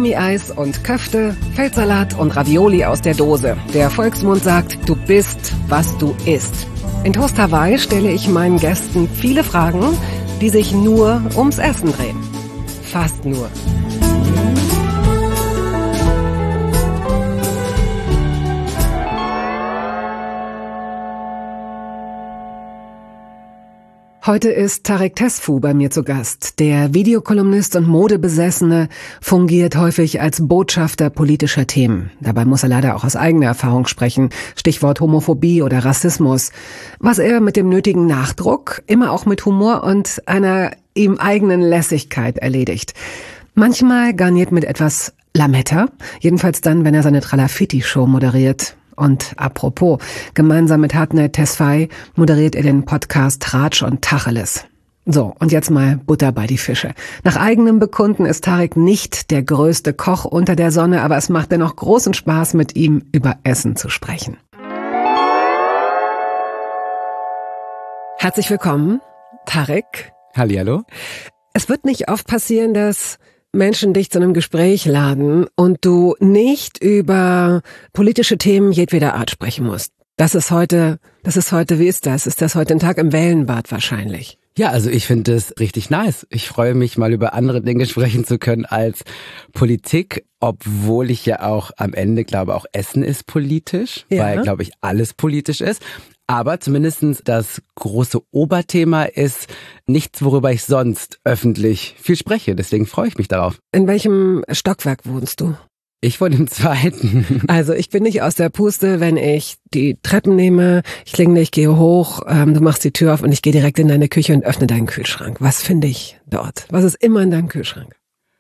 Gummieis und Köfte, Feldsalat und Ravioli aus der Dose. Der Volksmund sagt, du bist, was du isst. In Toast Hawaii stelle ich meinen Gästen viele Fragen, die sich nur ums Essen drehen. Fast nur. Heute ist Tarek Tesfu bei mir zu Gast. Der Videokolumnist und Modebesessene fungiert häufig als Botschafter politischer Themen. Dabei muss er leider auch aus eigener Erfahrung sprechen. Stichwort Homophobie oder Rassismus. Was er mit dem nötigen Nachdruck, immer auch mit Humor und einer ihm eigenen Lässigkeit erledigt. Manchmal garniert mit etwas Lametta. Jedenfalls dann, wenn er seine Tralafitti-Show moderiert. Und apropos, gemeinsam mit Hatne Tesfaye moderiert er den Podcast Tratsch und Tacheles. So, und jetzt mal Butter bei die Fische. Nach eigenem Bekunden ist Tarek nicht der größte Koch unter der Sonne, aber es macht dennoch großen Spaß, mit ihm über Essen zu sprechen. Herzlich willkommen, Tarek. Hallihallo. Es wird nicht oft passieren, dass Menschen dich zu einem Gespräch laden und du nicht über politische Themen jedweder Art sprechen musst. Das ist heute, wie ist das? Ist das heute ein Tag im Wellenbad wahrscheinlich? Ja, also ich finde es richtig nice. Ich freue mich mal über andere Dinge sprechen zu können als Politik, obwohl ich ja auch am Ende glaube, auch Essen ist politisch, weil, glaube ich, alles politisch ist. Aber zumindestens das große Oberthema ist nichts, worüber ich sonst öffentlich viel spreche. Deswegen freue ich mich darauf. In welchem Stockwerk wohnst du? Ich wohne im 2. Also ich bin nicht aus der Puste, wenn ich die Treppen nehme, ich klingele, ich gehe hoch, du machst die Tür auf und ich gehe direkt in deine Küche und öffne deinen Kühlschrank. Was finde ich dort? Was ist immer in deinem Kühlschrank?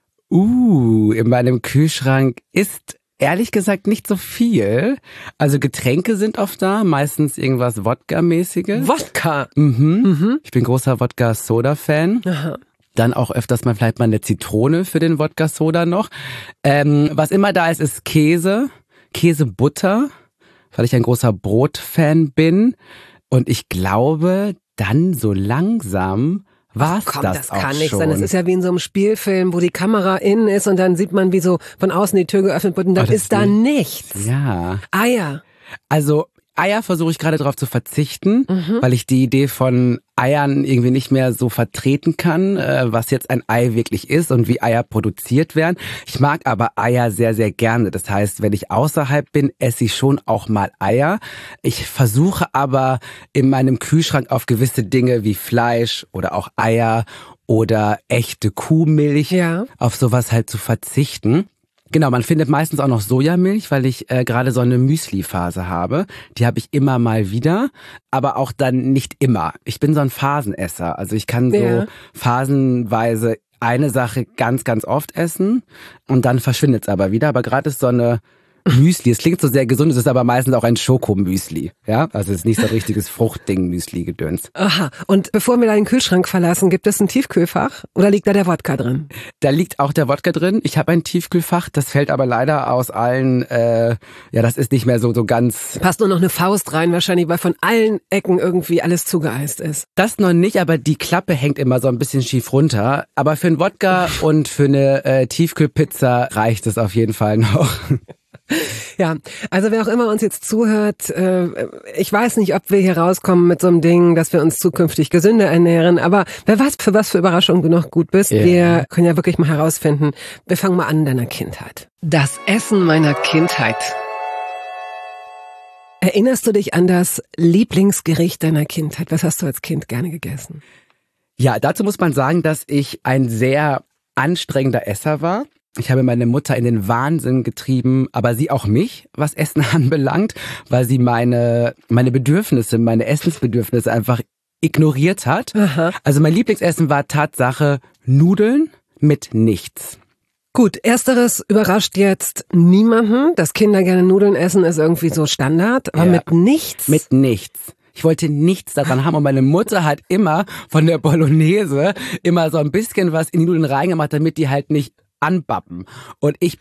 In meinem Kühlschrank ist ehrlich gesagt nicht so viel. Also Getränke sind oft da, meistens irgendwas Wodka-mäßiges. Wodka? Ich bin großer Wodka-Soda-Fan. Aha. Dann auch öfters mal vielleicht mal eine Zitrone für den Wodka-Soda noch. Was immer da ist, ist Käse, Käsebutter, weil ich ein großer Brotfan bin. Und ich glaube, dann so langsam war's das auch schon. Das kann nicht sein. Das ist ja wie in so einem Spielfilm, wo die Kamera innen ist und dann sieht man, wie so von außen die Tür geöffnet wird und dann ist da nichts. Ja. Eier. Also Eier versuche ich gerade drauf zu verzichten, weil ich die Idee von Eiern irgendwie nicht mehr so vertreten kann, was jetzt ein Ei wirklich ist und wie Eier produziert werden. Ich mag aber Eier sehr, sehr gerne. Das heißt, wenn ich außerhalb bin, esse ich schon auch mal Eier. Ich versuche aber in meinem Kühlschrank auf gewisse Dinge wie Fleisch oder auch Eier oder echte Kuhmilch auf sowas halt zu verzichten. Genau, man findet meistens auch noch Sojamilch, weil ich gerade so eine Müsli-Phase habe. Die habe ich immer mal wieder, aber auch dann nicht immer. Ich bin so ein Phasenesser. Also ich kann so phasenweise eine Sache ganz, ganz oft essen und dann verschwindet es aber wieder. Aber gerade ist so eine Müsli, es klingt so sehr gesund, es ist aber meistens auch ein Schokomüsli. Ja, also es ist nicht so ein richtiges Fruchtding-Müsli-Gedöns. Aha, und bevor wir da den Kühlschrank verlassen, gibt es ein Tiefkühlfach oder liegt da der Wodka drin? Da liegt auch der Wodka drin. Ich habe ein Tiefkühlfach, das fällt aber leider aus allen, das ist nicht mehr so ganz... Passt nur noch eine Faust rein wahrscheinlich, weil von allen Ecken irgendwie alles zugeeist ist. Das noch nicht, aber die Klappe hängt immer so ein bisschen schief runter. Aber für einen Wodka und für eine Tiefkühlpizza reicht es auf jeden Fall noch. Ja, also wer auch immer uns jetzt zuhört, ich weiß nicht, ob wir hier rauskommen mit so einem Ding, dass wir uns zukünftig gesünder ernähren, aber wer weiß, für was für Überraschungen du noch gut bist. Wir können ja wirklich mal herausfinden. Wir fangen mal an in deiner Kindheit. Das Essen meiner Kindheit. Erinnerst du dich an das Lieblingsgericht deiner Kindheit? Was hast du als Kind gerne gegessen? Ja, dazu muss man sagen, dass ich ein sehr anstrengender Esser war. Ich habe meine Mutter in den Wahnsinn getrieben, aber sie auch mich, was Essen anbelangt, weil sie meine Bedürfnisse, meine Essensbedürfnisse einfach ignoriert hat. Aha. Also mein Lieblingsessen war Tatsache Nudeln mit nichts. Gut, ersteres überrascht jetzt niemanden. Dass Kinder gerne Nudeln essen, ist irgendwie so Standard. Aber mit nichts? Mit nichts. Ich wollte nichts daran haben und meine Mutter hat immer von der Bolognese immer so ein bisschen was in die Nudeln reingemacht, damit die halt nicht anbappen. Und ich bin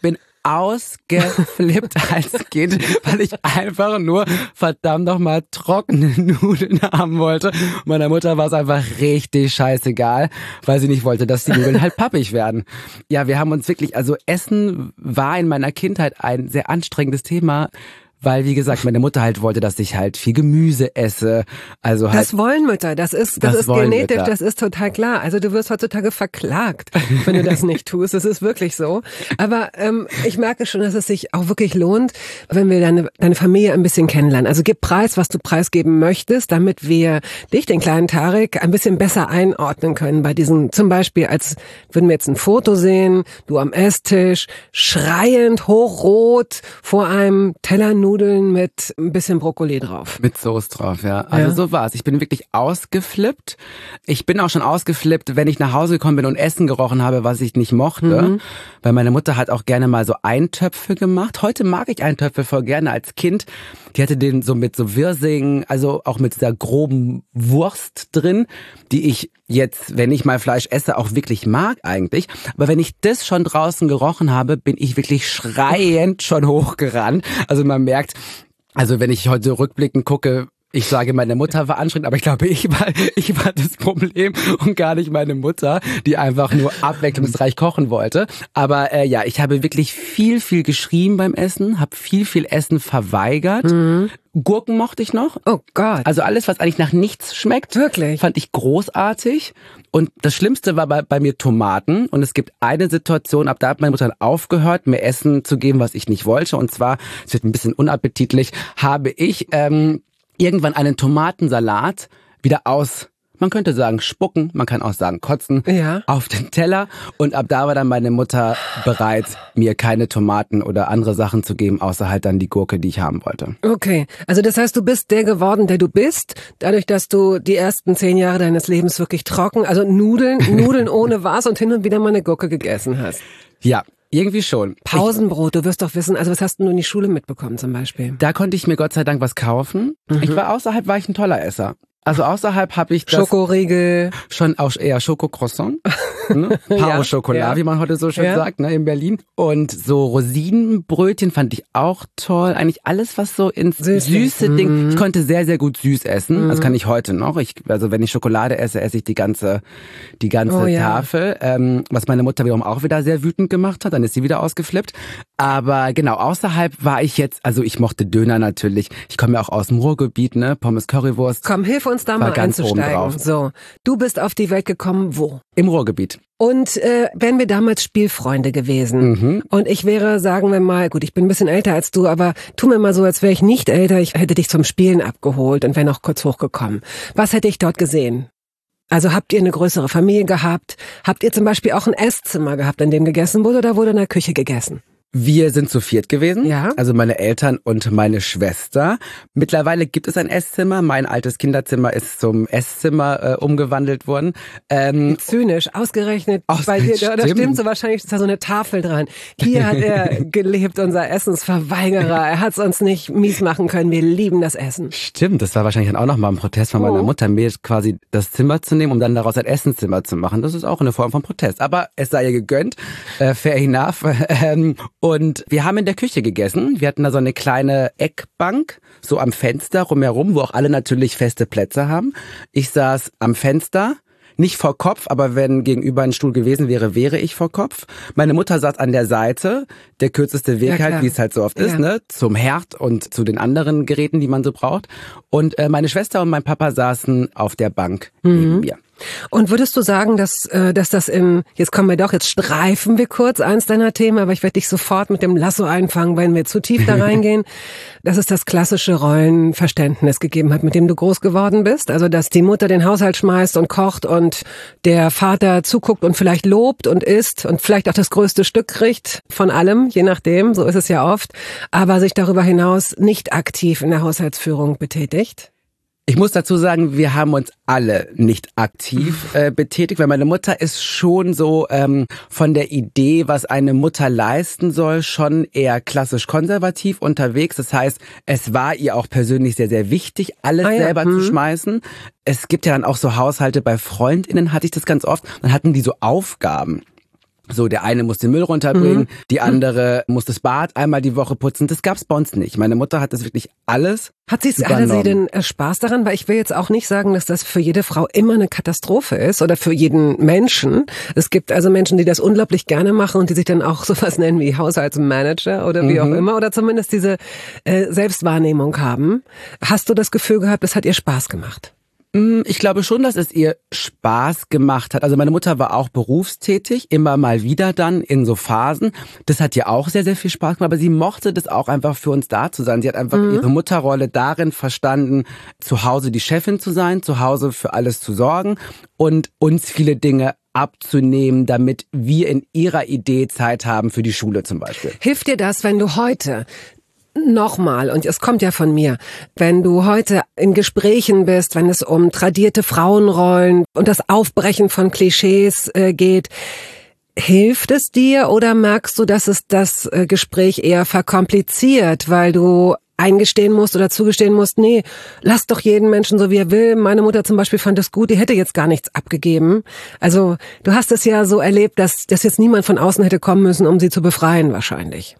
ausgeflippt als Kind, weil ich einfach nur verdammt nochmal trockene Nudeln haben wollte. Meiner Mutter war es einfach richtig scheißegal, weil sie nicht wollte, dass die Nudeln halt pappig werden. Ja, wir haben uns wirklich, also Essen war in meiner Kindheit ein sehr anstrengendes Thema. Weil, wie gesagt, meine Mutter halt wollte, dass ich halt viel Gemüse esse. Also halt. Das wollen Mütter, das ist genetisch, das ist total klar. Also du wirst heutzutage verklagt, wenn du das nicht tust. Das ist wirklich so. Aber ich merke schon, dass es sich auch wirklich lohnt, wenn wir deine Familie ein bisschen kennenlernen. Also gib preis, was du preisgeben möchtest, damit wir dich, den kleinen Tarek, ein bisschen besser einordnen können. Bei diesen, zum Beispiel, als würden wir jetzt ein Foto sehen, du am Esstisch, schreiend, hochrot, vor einem Teller Nudeln mit ein bisschen Brokkoli drauf. Mit Soße drauf, ja. Also so war's. Ich bin wirklich ausgeflippt. Ich bin auch schon ausgeflippt, wenn ich nach Hause gekommen bin und Essen gerochen habe, was ich nicht mochte. Weil meine Mutter hat auch gerne mal so Eintöpfe gemacht. Heute mag ich Eintöpfe voll gerne als Kind. Die hatte den so mit so Wirsing, also auch mit dieser groben Wurst drin, die ich jetzt, wenn ich mal Fleisch esse, auch wirklich mag eigentlich. Aber wenn ich das schon draußen gerochen habe, bin ich wirklich schreiend schon hochgerannt. Also man merkt, also wenn ich heute rückblickend gucke, ich sage, meine Mutter war anstrengend, aber ich glaube, ich war das Problem und gar nicht meine Mutter, die einfach nur abwechslungsreich kochen wollte. Aber ja, ich habe wirklich viel geschrien beim Essen, habe viel Essen verweigert. Gurken mochte ich noch. Oh Gott. Also alles, was eigentlich nach nichts schmeckt, wirklich, fand ich großartig. Und das Schlimmste war bei mir Tomaten. Und es gibt eine Situation, ab da hat meine Mutter aufgehört, mir Essen zu geben, was ich nicht wollte. Und zwar, es wird ein bisschen unappetitlich, habe ich irgendwann einen Tomatensalat wieder man könnte sagen spucken, man kann auch sagen kotzen, auf den Teller. Und ab da war dann meine Mutter bereit, mir keine Tomaten oder andere Sachen zu geben, außer halt dann die Gurke, die ich haben wollte. Okay, also das heißt, du bist der geworden, der du bist, dadurch, dass du die ersten 10 Jahre deines Lebens wirklich trocken, also Nudeln ohne was und hin und wieder mal eine Gurke gegessen hast. Ja. Irgendwie schon. Pausenbrot, du wirst doch wissen, also was hast du in die Schule mitbekommen zum Beispiel? Da konnte ich mir Gott sei Dank was kaufen. Außerhalb war ich ein toller Esser. Also außerhalb habe ich das Schokoriegel. Schon auch eher Schokocroissant, ne? Pain au Chocolat, wie man heute so schön sagt, ne, in Berlin. Und so Rosinenbrötchen fand ich auch toll. Eigentlich alles, was so ins süße Ding. Ich konnte sehr gut süß essen. Das kann ich heute noch. Also wenn ich Schokolade esse, esse ich die ganze Tafel. Was meine Mutter wiederum auch wieder sehr wütend gemacht hat. Dann ist sie wieder ausgeflippt. Aber genau, außerhalb war ich jetzt, also ich mochte Döner natürlich. Ich komme ja auch aus dem Ruhrgebiet, ne? Pommes Currywurst. Komm, hilf uns da mal einzusteigen. So, du bist auf die Welt gekommen, wo? Im Ruhrgebiet. Und wären wir damals Spielfreunde gewesen. Und ich wäre, sagen wir mal, gut, ich bin ein bisschen älter als du, aber tu mir mal so, als wäre ich nicht älter. Ich hätte dich zum Spielen abgeholt und wäre noch kurz hochgekommen. Was hätte ich dort gesehen? Also habt ihr eine größere Familie gehabt? Habt ihr zum Beispiel auch ein Esszimmer gehabt, in dem gegessen wurde, oder wurde in der Küche gegessen? Wir sind zu viert gewesen, ja. Also meine Eltern und meine Schwester. Mittlerweile gibt es ein Esszimmer. Mein altes Kinderzimmer ist zum Esszimmer umgewandelt worden. Zynisch, ausgerechnet bei dir. Da stimmt so, wahrscheinlich ist da so eine Tafel dran. Hier hat er gelebt, unser Essensverweigerer. Er hat es uns nicht mies machen können. Wir lieben das Essen. Stimmt, das war wahrscheinlich dann auch nochmal ein Protest von meiner Mutter, mir quasi das Zimmer zu nehmen, um dann daraus ein Essenszimmer zu machen. Das ist auch eine Form von Protest. Aber es sei ihr gegönnt. Fair enough. Und wir haben in der Küche gegessen. Wir hatten da so eine kleine Eckbank, so am Fenster rumherum, wo auch alle natürlich feste Plätze haben. Ich saß am Fenster, nicht vor Kopf, aber wenn gegenüber ein Stuhl gewesen wäre, wäre ich vor Kopf. Meine Mutter saß an der Seite, der kürzeste Weg halt, wie es halt so oft ist, ne, zum Herd und zu den anderen Geräten, die man so braucht. Und meine Schwester und mein Papa saßen auf der Bank neben mir. Und würdest du sagen, dass das jetzt streifen wir kurz eins deiner Themen, aber ich werde dich sofort mit dem Lasso einfangen, wenn wir zu tief da reingehen, dass es das klassische Rollenverständnis gegeben hat, mit dem du groß geworden bist? Also, dass die Mutter den Haushalt schmeißt und kocht und der Vater zuguckt und vielleicht lobt und isst und vielleicht auch das größte Stück kriegt von allem, je nachdem, so ist es ja oft, aber sich darüber hinaus nicht aktiv in der Haushaltsführung betätigt? Ich muss dazu sagen, wir haben uns alle nicht aktiv betätigt, weil meine Mutter ist schon so von der Idee, was eine Mutter leisten soll, schon eher klassisch konservativ unterwegs. Das heißt, es war ihr auch persönlich sehr wichtig, alles selber zu schmeißen. Es gibt ja dann auch so Haushalte bei FreundInnen, hatte ich das ganz oft, dann hatten die so Aufgaben. So, der eine muss den Müll runterbringen, die andere muss das Bad einmal die Woche putzen. Das gab's bei uns nicht. Meine Mutter hat das wirklich alles Hatte sie denn Spaß daran? Weil ich will jetzt auch nicht sagen, dass das für jede Frau immer eine Katastrophe ist oder für jeden Menschen. Es gibt also Menschen, die das unglaublich gerne machen und die sich dann auch sowas nennen wie Haushaltsmanager oder wie auch immer oder zumindest diese Selbstwahrnehmung haben. Hast du das Gefühl gehabt, es hat ihr Spaß gemacht? Ich glaube schon, dass es ihr Spaß gemacht hat. Also meine Mutter war auch berufstätig, immer mal wieder dann in so Phasen. Das hat ihr auch sehr, sehr viel Spaß gemacht, aber sie mochte das auch einfach für uns da zu sein. Sie hat einfach ihre Mutterrolle darin verstanden, zu Hause die Chefin zu sein, zu Hause für alles zu sorgen und uns viele Dinge abzunehmen, damit wir in ihrer Idee Zeit haben für die Schule zum Beispiel. Hilft dir das, wenn du heute nochmal, und es kommt ja von mir, wenn du heute in Gesprächen bist, wenn es um tradierte Frauenrollen und das Aufbrechen von Klischees geht, hilft es dir oder merkst du, dass es das Gespräch eher verkompliziert, weil du eingestehen musst oder zugestehen musst, nee, lass doch jeden Menschen so, wie er will. Meine Mutter zum Beispiel fand es gut, die hätte jetzt gar nichts abgegeben. Also du hast es ja so erlebt, dass jetzt niemand von außen hätte kommen müssen, um sie zu befreien wahrscheinlich.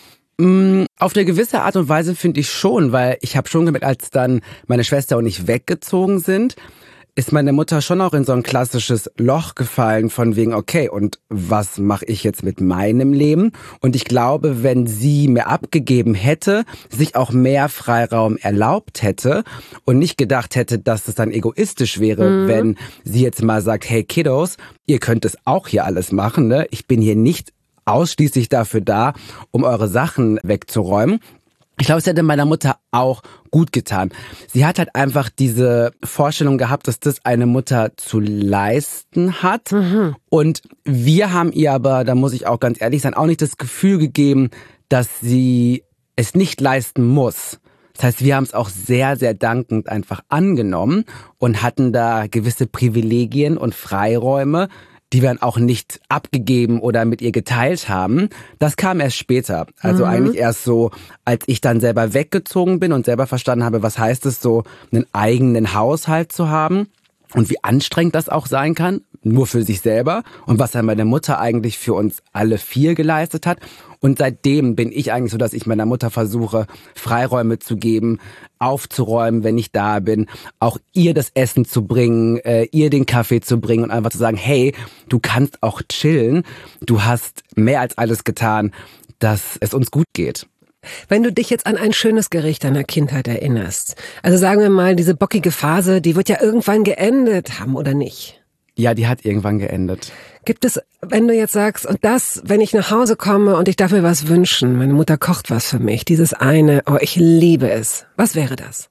Auf eine gewisse Art und Weise finde ich schon, weil ich habe schon gemerkt, als dann meine Schwester und ich weggezogen sind, ist meine Mutter schon auch in so ein klassisches Loch gefallen von wegen, okay, und was mache ich jetzt mit meinem Leben? Und ich glaube, wenn sie mir abgegeben hätte, sich auch mehr Freiraum erlaubt hätte und nicht gedacht hätte, dass es dann egoistisch wäre, wenn sie jetzt mal sagt, hey Kiddos, ihr könnt es auch hier alles machen, ne? Ich bin hier nicht ausschließlich dafür da, um eure Sachen wegzuräumen. Ich glaube, es hätte meiner Mutter auch gut getan. Sie hat halt einfach diese Vorstellung gehabt, dass das eine Mutter zu leisten hat. Und wir haben ihr aber, da muss ich auch ganz ehrlich sein, auch nicht das Gefühl gegeben, dass sie es nicht leisten muss. Das heißt, wir haben es auch sehr, sehr dankend einfach angenommen und hatten da gewisse Privilegien und Freiräume, die wir dann auch nicht abgegeben oder mit ihr geteilt haben. Das kam erst später. Also eigentlich erst so, als ich dann selber weggezogen bin und selber verstanden habe, was heißt es so, einen eigenen Haushalt zu haben und wie anstrengend das auch sein kann, nur für sich selber und was dann meine Mutter eigentlich für uns alle 4 geleistet hat. Und seitdem bin ich eigentlich so, dass ich meiner Mutter versuche, Freiräume zu geben, aufzuräumen, wenn ich da bin, auch ihr das Essen zu bringen, ihr den Kaffee zu bringen und einfach zu sagen, hey, du kannst auch chillen, du hast mehr als alles getan, dass es uns gut geht. Wenn du dich jetzt an ein schönes Gericht deiner Kindheit erinnerst, also sagen wir mal, diese bockige Phase, die wird ja irgendwann geendet haben, oder nicht? Ja, die hat irgendwann geendet. Gibt es, wenn du jetzt sagst, und das, wenn ich nach Hause komme und ich darf mir was wünschen, meine Mutter kocht was für mich, dieses eine, oh, ich liebe es. Was wäre das?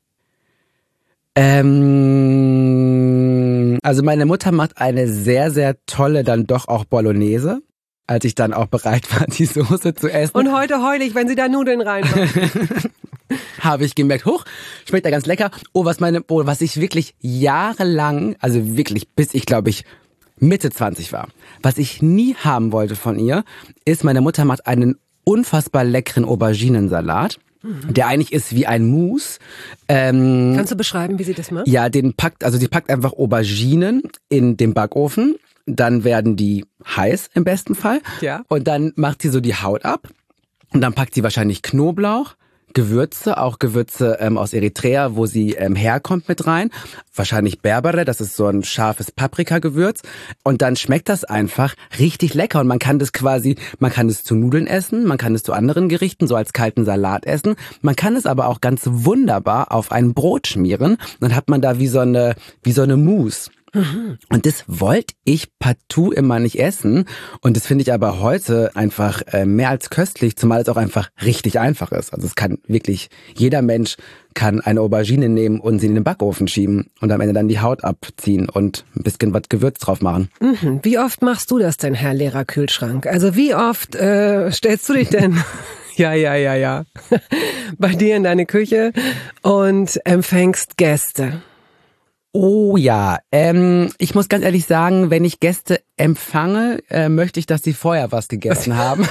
Also meine Mutter macht eine sehr, sehr tolle dann doch auch Bolognese, als ich dann auch bereit war, die Soße zu essen. Und heute heul ich, wenn sie da Nudeln reinmacht. Habe ich gemerkt, schmeckt ja ganz lecker. Was ich wirklich jahrelang, also wirklich bis ich glaube ich Mitte 20 war, was ich nie haben wollte von ihr, ist, meine Mutter macht einen unfassbar leckeren Auberginensalat, der eigentlich ist wie ein Mousse. Kannst du beschreiben, wie sie das macht? Ja, sie packt einfach Auberginen in den Backofen, dann werden die heiß im besten Fall. Ja. Und dann macht sie so die Haut ab und dann packt sie wahrscheinlich Knoblauch, Gewürze, auch Gewürze aus Eritrea, wo sie herkommt, mit rein. Wahrscheinlich Berbere, das ist so ein scharfes Paprikagewürz. Und dann schmeckt das einfach richtig lecker. Und man kann das zu Nudeln essen, man kann es zu anderen Gerichten, so als kalten Salat essen. Man kann es aber auch ganz wunderbar auf ein Brot schmieren. Dann hat man da wie so eine Mousse. Und das wollte ich partout immer nicht essen. Und das finde ich aber heute einfach mehr als köstlich, zumal es auch einfach richtig einfach ist. Also es kann wirklich, jeder Mensch kann eine Aubergine nehmen und sie in den Backofen schieben und am Ende dann die Haut abziehen und ein bisschen was Gewürz drauf machen. Wie oft machst du das denn, Herr Lehrer Kühlschrank? Also wie oft stellst du dich denn... Ja. bei dir in deine Küche und empfängst Gäste? Oh ja, ich muss ganz ehrlich sagen, wenn ich Gäste empfange, möchte ich, dass sie vorher was gegessen haben.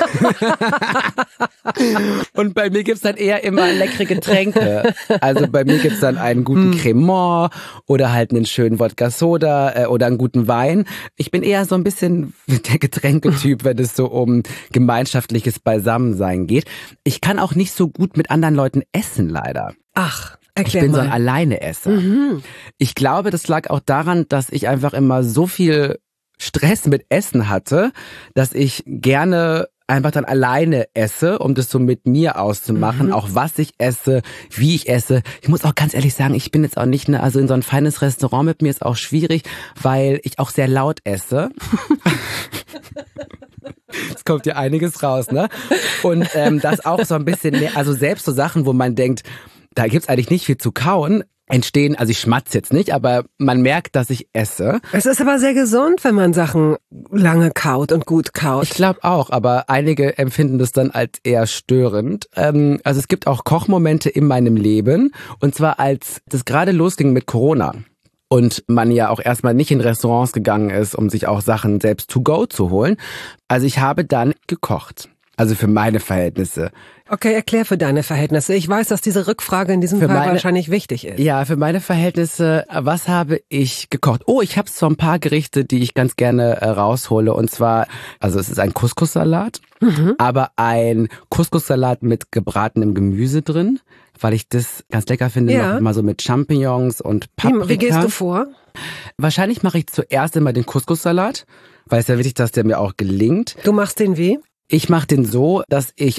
Und bei mir gibt's dann eher immer leckere Getränke. Also bei mir gibt's dann einen guten Cremant oder halt einen schönen Wodka Soda oder einen guten Wein. Ich bin eher so ein bisschen der Getränketyp, wenn es so um gemeinschaftliches Beisammensein geht. Ich kann auch nicht so gut mit anderen Leuten essen, leider. Ach. Ich bin so ein Alleineesser. Ich glaube, das lag auch daran, dass ich einfach immer so viel Stress mit Essen hatte, dass ich gerne einfach dann alleine esse, um das so mit mir auszumachen, auch was ich esse, wie ich esse. Ich muss auch ganz ehrlich sagen, ich bin jetzt auch nicht, also in so ein feines Restaurant mit mir ist auch schwierig, weil ich auch sehr laut esse. Es kommt ja einiges raus, ne? Und das auch so ein bisschen mehr, also selbst so Sachen, wo man denkt, da gibt's eigentlich nicht viel zu kauen, entstehen, also ich schmatze jetzt nicht, aber man merkt, dass ich esse. Es ist aber sehr gesund, wenn man Sachen lange kaut und gut kaut. Ich glaube auch, aber einige empfinden das dann als eher störend. Also es gibt auch Kochmomente in meinem Leben, und zwar als das gerade losging mit Corona und man ja auch erstmal nicht in Restaurants gegangen ist, um sich auch Sachen selbst to go zu holen. Also ich habe dann gekocht. Also für meine Verhältnisse. Okay, erklär für deine Verhältnisse. Ich weiß, dass diese Rückfrage in diesem Fall wahrscheinlich wichtig ist. Ja, für meine Verhältnisse, was habe ich gekocht? Oh, ich habe so ein paar Gerichte, die ich ganz gerne raushole. Und zwar, also es ist ein Couscous-Salat, aber ein Couscous-Salat mit gebratenem Gemüse drin, weil ich das ganz lecker finde, noch mal so mit Champignons und Paprika. Wie gehst du vor? Wahrscheinlich mache ich zuerst immer den Couscous-Salat, weil es ist ja wichtig, dass der mir auch gelingt. Du machst den wie? Ich mache den so, dass ich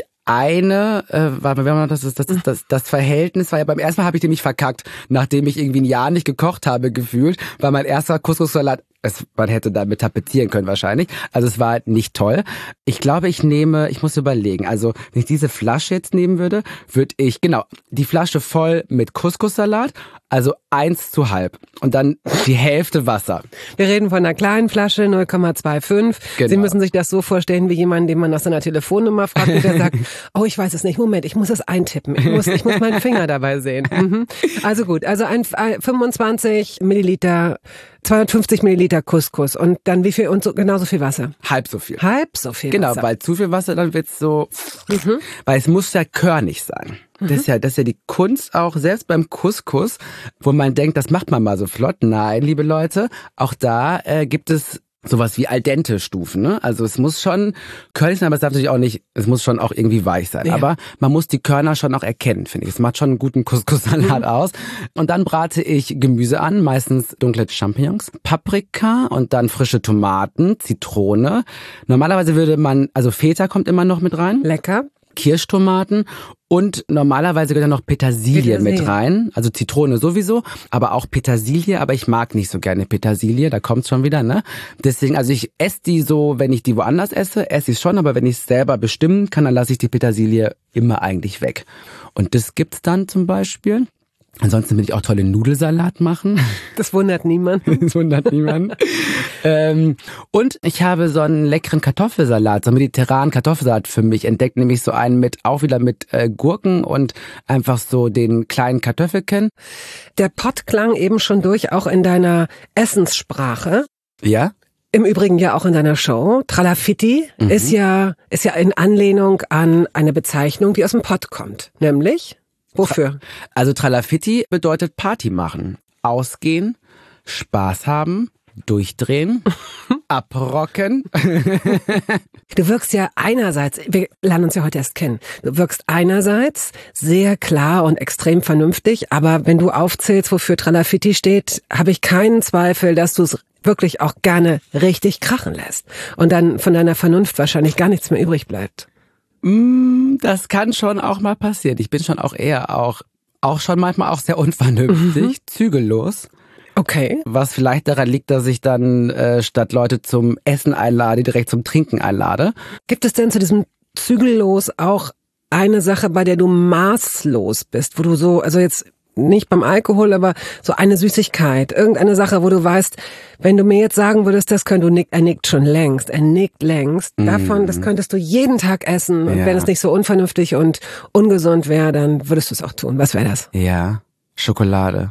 das Verhältnis war ja, beim ersten Mal habe ich nämlich verkackt, nachdem ich irgendwie ein Jahr nicht gekocht habe, gefühlt, weil mein erster Couscous-Salat, man hätte damit tapezieren können wahrscheinlich, also es war nicht toll. Ich glaube, ich muss überlegen, also wenn ich diese Flasche jetzt nehmen würde ich, genau, die Flasche voll mit Couscous-Salat, also 1:2 und dann die Hälfte Wasser. Wir reden von einer kleinen Flasche, 0,25. Genau. Sie müssen sich das so vorstellen wie jemand, den man nach seiner Telefonnummer fragt und der sagt, oh, ich weiß es nicht, Moment, ich muss es eintippen. Ich muss meinen Finger dabei sehen. Also gut, also ein 25 Milliliter, 250 Milliliter Couscous und dann wie viel und so genauso viel Wasser? Halb so viel. Halb so viel Genau, Wasser. weil zu viel Wasser, dann wird's so, weil es muss ja körnig sein. Das ist ja die Kunst auch, selbst beim Couscous, wo man denkt, das macht man mal so flott. Nein, liebe Leute, auch da gibt es sowas wie Al-dente-Stufen, ne? Also es muss schon körnig sein, aber es darf natürlich auch nicht, es muss schon auch irgendwie weich sein. Ja. Aber man muss die Körner schon auch erkennen, finde ich. Es macht schon einen guten Couscous-Salat aus. Und dann brate ich Gemüse an, meistens dunkle Champignons, Paprika und dann frische Tomaten, Zitrone. Normalerweise würde man, also Feta kommt immer noch mit rein. Lecker. Kirschtomaten und normalerweise gehört da noch Petersilie mit rein, also Zitrone sowieso, aber auch Petersilie, aber ich mag nicht so gerne Petersilie, da kommt's schon wieder, ne? Deswegen, also ich esse die so, wenn ich die woanders esse ich schon, aber wenn ich es selber bestimmen kann, dann lasse ich die Petersilie immer eigentlich weg. Und das gibt's dann zum Beispiel. Ansonsten will ich auch tolle Nudelsalat machen. Das wundert niemanden. Das wundert niemanden. Und ich habe so einen leckeren Kartoffelsalat, so einen mediterranen Kartoffelsalat für mich entdeckt, nämlich so einen auch wieder mit Gurken und einfach so den kleinen Kartoffelchen. Der Pott klang eben schon durch, auch in deiner Essenssprache. Ja? Im Übrigen ja auch in deiner Show. Tralafitti ist ja in Anlehnung an eine Bezeichnung, die aus dem Pott kommt. Nämlich? Wofür? Also Tralafitti bedeutet Party machen, ausgehen, Spaß haben, durchdrehen, abrocken. Du wirkst ja einerseits, wir lernen uns ja heute erst kennen, du wirkst einerseits sehr klar und extrem vernünftig, aber wenn du aufzählst, wofür Tralafitti steht, habe ich keinen Zweifel, dass du es wirklich auch gerne richtig krachen lässt und dann von deiner Vernunft wahrscheinlich gar nichts mehr übrig bleibt. Das kann schon auch mal passieren. Ich bin schon auch eher auch schon manchmal auch sehr unvernünftig, zügellos. Okay. Was vielleicht daran liegt, dass ich dann statt Leute zum Essen einlade, direkt zum Trinken einlade. Gibt es denn zu diesem zügellos auch eine Sache, bei der du maßlos bist, wo du so, also jetzt nicht beim Alkohol, aber so eine Süßigkeit, irgendeine Sache, wo du weißt, wenn du mir jetzt sagen würdest, das könnte du er nickt längst, davon, das könntest du jeden Tag essen und wenn es nicht so unvernünftig und ungesund wäre, dann würdest du es auch tun. Was wäre das? Ja, Schokolade.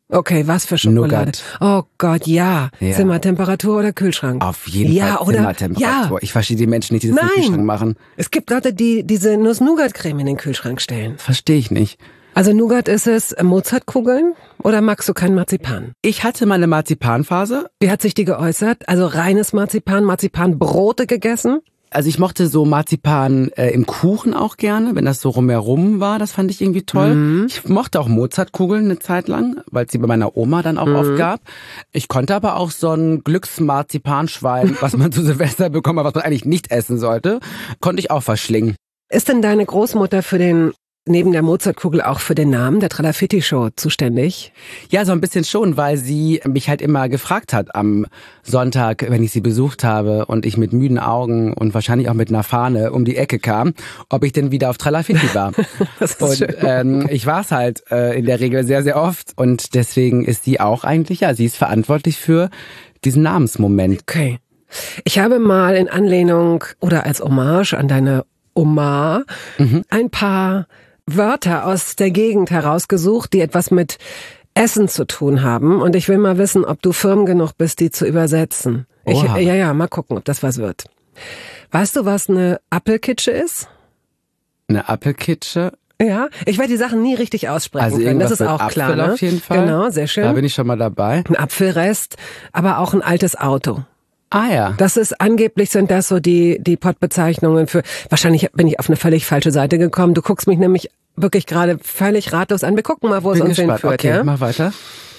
Okay, was für Schokolade? Nougat. Oh Gott, ja. Zimmertemperatur oder Kühlschrank? Auf jeden Fall Zimmertemperatur. Ja. Ich verstehe die Menschen nicht, die das in den Kühlschrank machen. Es gibt Leute, die diese Nuss-Nougat-Creme in den Kühlschrank stellen. Verstehe ich nicht. Also Nougat ist es Mozartkugeln oder magst du kein Marzipan? Ich hatte mal eine Marzipanphase. Wie hat sich die geäußert? Also reines Marzipan, Marzipanbrote gegessen? Also ich mochte so Marzipan im Kuchen auch gerne, wenn das so rumherum war, das fand ich irgendwie toll. Ich mochte auch Mozartkugeln eine Zeit lang, weil es sie bei meiner Oma dann auch oft gab. Ich konnte aber auch so ein Glücksmarzipanschwein, was man zu Silvester bekommen hat, was man eigentlich nicht essen sollte, konnte ich auch verschlingen. Ist denn deine Großmutter neben der Mozartkugel auch für den Namen der Tralafitti-Show zuständig? Ja, so ein bisschen schon, weil sie mich halt immer gefragt hat am Sonntag, wenn ich sie besucht habe und ich mit müden Augen und wahrscheinlich auch mit einer Fahne um die Ecke kam, ob ich denn wieder auf Tralafitti war. Das ist schön. Ich war es halt in der Regel sehr, sehr oft und deswegen ist sie auch eigentlich, sie ist verantwortlich für diesen Namensmoment. Okay. Ich habe mal in Anlehnung oder als Hommage an deine Oma ein paar Wörter aus der Gegend herausgesucht, die etwas mit Essen zu tun haben. Und ich will mal wissen, ob du firm genug bist, die zu übersetzen. Mal gucken, ob das was wird. Weißt du, was eine Apfelkitsche ist? Eine Apfelkitsche? Ja, ich werde die Sachen nie richtig aussprechen also können, das ist mit auch Apfel klar. Ne? Auf jeden Fall. Genau, sehr schön. Da bin ich schon mal dabei. Ein Apfelrest, aber auch ein altes Auto. Ah ja. Das ist angeblich sind das so die Pottbezeichnungen für. Wahrscheinlich bin ich auf eine völlig falsche Seite gekommen. Du guckst mich nämlich wirklich gerade völlig ratlos an. Wir gucken mal, wo es uns hinführt. Okay, ja? Mach weiter.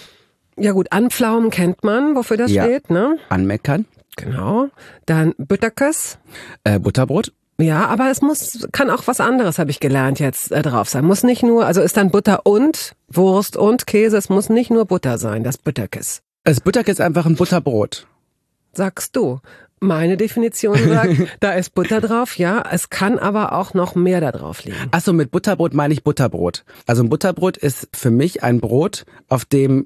Ja gut, anpflaumen kennt man, wofür das steht, ne? Anmeckern. Genau. Dann Bütterkes. Butterbrot. Ja, aber kann auch was anderes, habe ich gelernt, jetzt drauf sein. Muss nicht nur, also ist dann Butter und Wurst und Käse. Es muss nicht nur Butter sein, das Bütterkes. Das Bütterkes ist einfach ein Butterbrot. Sagst du. Meine Definition sagt, da ist Butter drauf, ja, es kann aber auch noch mehr da drauf liegen. Ach so, mit Butterbrot meine ich Butterbrot. Also ein Butterbrot ist für mich ein Brot, auf dem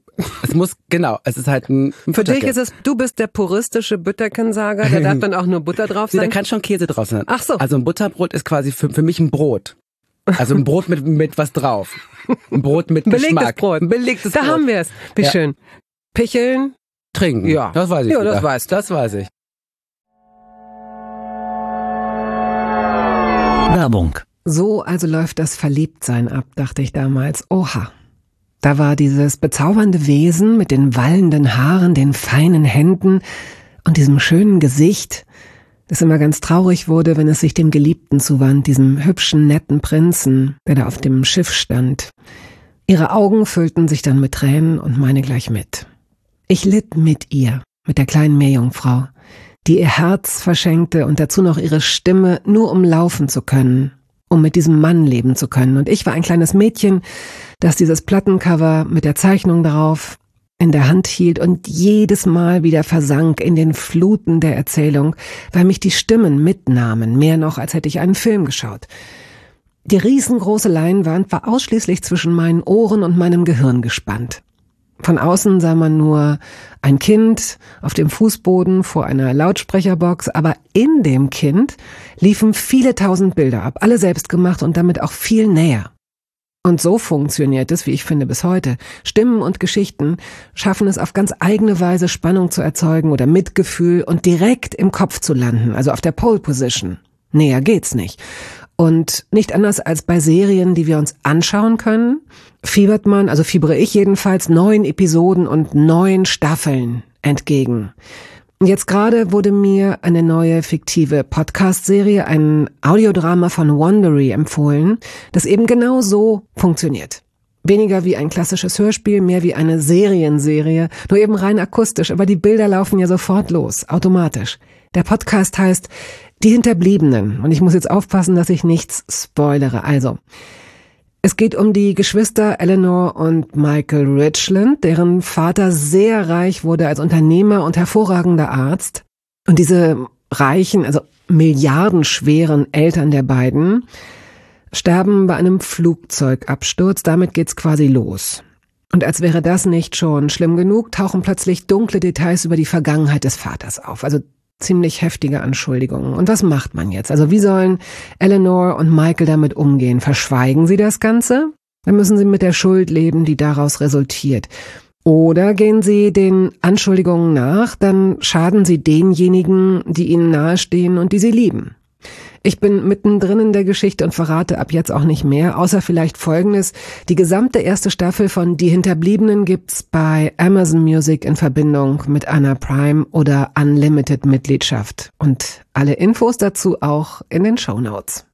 es ist halt ein Für dich ist es, du bist der puristische Bütterkensager, da darf dann auch nur Butter drauf sein? Nee, da kann schon Käse drauf sein. Ach so. Also ein Butterbrot ist quasi für mich ein Brot. Also ein Brot mit was drauf. Ein Brot mit Geschmack. Brot. Belegtes Brot. Da haben wir es. Wie schön. Picheln. Trinken. Ja. Das weiß ich. Ja, wieder. Das weiß ich. Werbung. So also läuft das Verliebtsein ab, dachte ich damals. Oha. Da war dieses bezaubernde Wesen mit den wallenden Haaren, den feinen Händen und diesem schönen Gesicht, das immer ganz traurig wurde, wenn es sich dem Geliebten zuwand, diesem hübschen, netten Prinzen, der da auf dem Schiff stand. Ihre Augen füllten sich dann mit Tränen und meine gleich mit. Ich litt mit ihr, mit der kleinen Meerjungfrau, die ihr Herz verschenkte und dazu noch ihre Stimme, nur um laufen zu können, um mit diesem Mann leben zu können. Und ich war ein kleines Mädchen, das dieses Plattencover mit der Zeichnung darauf in der Hand hielt und jedes Mal wieder versank in den Fluten der Erzählung, weil mich die Stimmen mitnahmen, mehr noch, als hätte ich einen Film geschaut. Die riesengroße Leinwand war ausschließlich zwischen meinen Ohren und meinem Gehirn gespannt. Von außen sah man nur ein Kind auf dem Fußboden vor einer Lautsprecherbox, aber in dem Kind liefen viele tausend Bilder ab, alle selbst gemacht und damit auch viel näher. Und so funktioniert es, wie ich finde, bis heute. Stimmen und Geschichten schaffen es auf ganz eigene Weise, Spannung zu erzeugen oder Mitgefühl und direkt im Kopf zu landen, also auf der Pole Position. Näher geht's nicht. Und nicht anders als bei Serien, die wir uns anschauen können, fiebere ich jedenfalls 9 Episoden und 9 Staffeln entgegen. Jetzt gerade wurde mir eine neue fiktive Podcast-Serie, ein Audiodrama von Wondery empfohlen, das eben genau so funktioniert. Weniger wie ein klassisches Hörspiel, mehr wie eine Serienserie, nur eben rein akustisch, aber die Bilder laufen ja sofort los, automatisch. Der Podcast heißt Die Hinterbliebenen und ich muss jetzt aufpassen, dass ich nichts spoilere. Also, es geht um die Geschwister Eleanor und Michael Richland, deren Vater sehr reich wurde als Unternehmer und hervorragender Arzt. Und diese reichen, also milliardenschweren Eltern der beiden sterben bei einem Flugzeugabsturz. Damit geht's quasi los. Und als wäre das nicht schon schlimm genug, tauchen plötzlich dunkle Details über die Vergangenheit des Vaters auf. Also ziemlich heftige Anschuldigungen. Und was macht man jetzt? Also wie sollen Eleanor und Michael damit umgehen? Verschweigen sie das Ganze? Dann müssen sie mit der Schuld leben, die daraus resultiert. Oder gehen Sie den Anschuldigungen nach, dann schaden Sie denjenigen, die Ihnen nahestehen und die Sie lieben. Ich bin mittendrin in der Geschichte und verrate ab jetzt auch nicht mehr, außer vielleicht Folgendes. Die gesamte erste Staffel von Die Hinterbliebenen gibt's bei Amazon Music in Verbindung mit Anna Prime oder Unlimited Mitgliedschaft. Und alle Infos dazu auch in den Shownotes.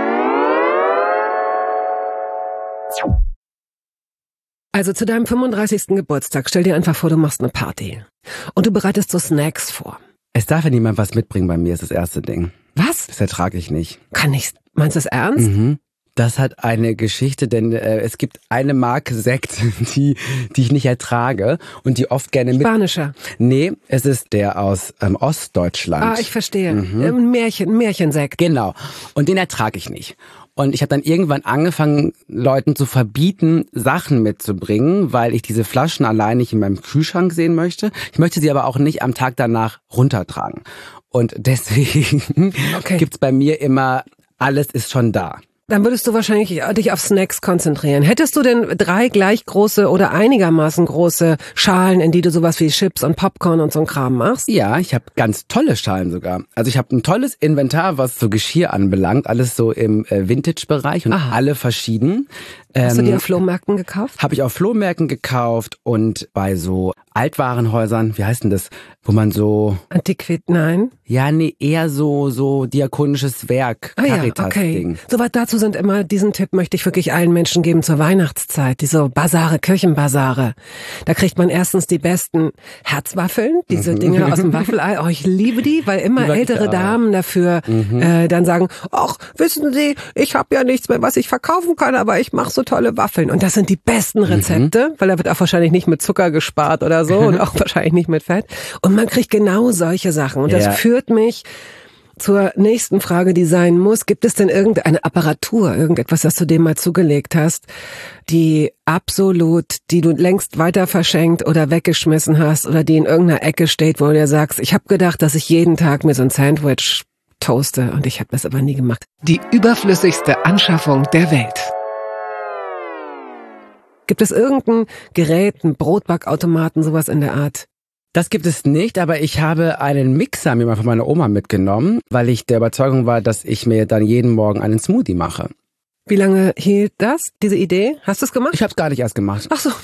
Also zu deinem 35. Geburtstag, stell dir einfach vor, du machst eine Party. Und du bereitest so Snacks vor. Es darf ja niemand was mitbringen bei mir, ist das erste Ding. Was? Das ertrage ich nicht. Kann ich. Meinst du das ernst? Mhm. Das hat eine Geschichte, denn es gibt eine Marke Sekt, die ich nicht ertrage und die oft gerne mit... Spanischer. Nee, es ist der aus Ostdeutschland. Ah, ich verstehe. Ein Märchensekt. Genau. Und den ertrage ich nicht. Und ich habe dann irgendwann angefangen, Leuten zu verbieten, Sachen mitzubringen, weil ich diese Flaschen allein nicht in meinem Kühlschrank sehen möchte. Ich möchte sie aber auch nicht am Tag danach runtertragen. Und deswegen gibt's bei mir immer, alles ist schon da. Dann würdest du wahrscheinlich dich auf Snacks konzentrieren. Hättest du denn 3 gleich große oder einigermaßen große Schalen, in die du sowas wie Chips und Popcorn und so ein Kram machst? Ja, ich habe ganz tolle Schalen sogar. Also ich habe ein tolles Inventar, was so Geschirr anbelangt. Alles so im Vintage-Bereich und alle verschieden. Hast du die auf Flohmärkten gekauft? Habe ich auf Flohmärkten gekauft und bei so Altwarenhäusern, wie heißt denn das, wo man so... Antiquit, nein. Ja, nee, eher so diakonisches Werk, Caritas-Ding. Okay. Soweit dazu sind immer, diesen Tipp möchte ich wirklich allen Menschen geben zur Weihnachtszeit. Diese Basare, Kirchenbasare. Da kriegt man erstens die besten Herzwaffeln, diese Dinge aus dem Waffelei. Oh, ich liebe die, weil immer ältere Damen dafür dann sagen, ach, wissen Sie, ich habe ja nichts mehr, was ich verkaufen kann, aber ich mache so tolle Waffeln. Und das sind die besten Rezepte, weil da wird auch wahrscheinlich nicht mit Zucker gespart oder so und auch wahrscheinlich nicht mit Fett. Und man kriegt genau solche Sachen. Und das führt mich zur nächsten Frage, die sein muss. Gibt es denn irgendeine Apparatur, irgendetwas, das du dem mal zugelegt hast, die du längst weiter verschenkt oder weggeschmissen hast oder die in irgendeiner Ecke steht, wo du dir sagst, ich habe gedacht, dass ich jeden Tag mir so ein Sandwich toaste und ich habe das aber nie gemacht. Die überflüssigste Anschaffung der Welt. Gibt es irgendein Gerät, einen Brotbackautomaten, sowas in der Art? Das gibt es nicht, aber ich habe einen Mixer mir mal von meiner Oma mitgenommen, weil ich der Überzeugung war, dass ich mir dann jeden Morgen einen Smoothie mache. Wie lange hielt das, diese Idee? Hast du es gemacht? Ich habe es gar nicht erst gemacht. Ach so.